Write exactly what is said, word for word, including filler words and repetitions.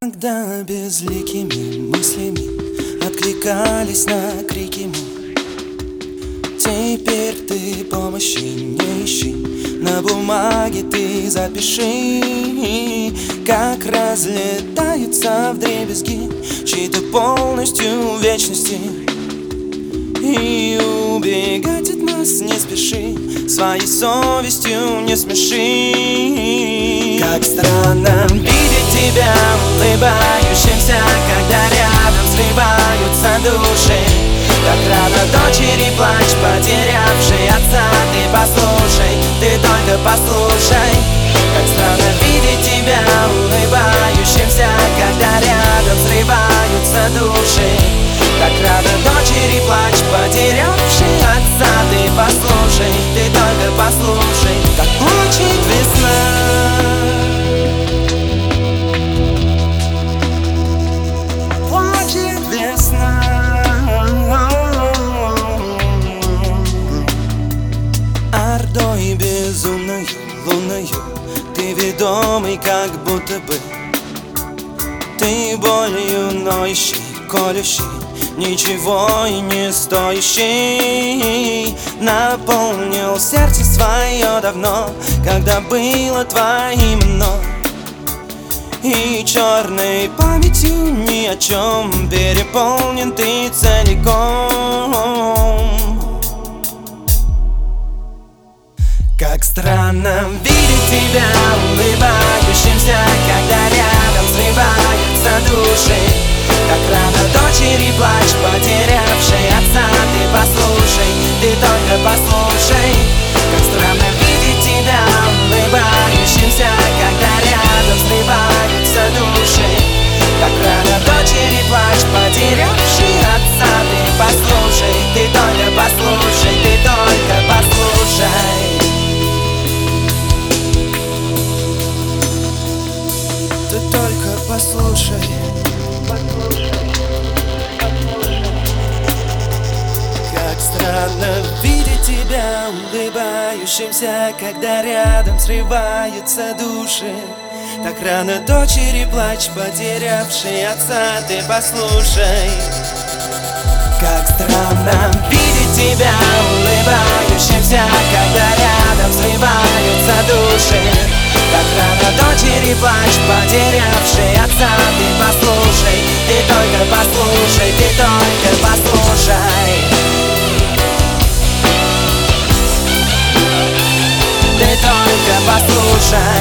Когда безликими мыслями откликались на крики мы, теперь ты помощи не ищи, на бумаге ты запиши, как разлетаются вдребезги чьи-то полностью вечности. И убегать от нас не спеши, своей совестью не смеши. Как странно видеть тебя улыбающимся, когда рядом срываются души. Так рано дочери плачь, потерявшей отца. Ты послушай, ты только послушай. Как странно видеть тебя улыбающимся, когда рядом срываются души. Так рано дочери плачь, потерявшей отца. Ты послушай, ты только послушай, как плачет весна. Плачет весна. Ордой безумною, лунною, ты ведомый, как будто бы. Ты болью ноющий, колющий, ничего и не стоящий. Наполнил сердце свое давно, когда было твоим мной. И черной памятью ни о чем переполнен ты целиком. Как странно видеть тебя улыбающимся, когда рядом срываются души. Так рано дочери плачь, потерявшей отца. Ты послушай, ты только послушай. Как странно видеть тебя улыбающимся, когда рядом срываются души. Так рано дочери плачь, потерявшей отца. Ты послушай, ты только послушай, ты только послушай. Ты только послушай. Как странно видеть тебя улыбающимся, когда рядом срываются души. Так рано дочери плачь, потерявшей отца. Ты послушай. Как странно видеть тебя улыбающимся, когда рядом срываются души. Так рано дочери плачь, потерявшей отца. Ты послушай, ты только послушай, ты только послушай. Ты только послушай.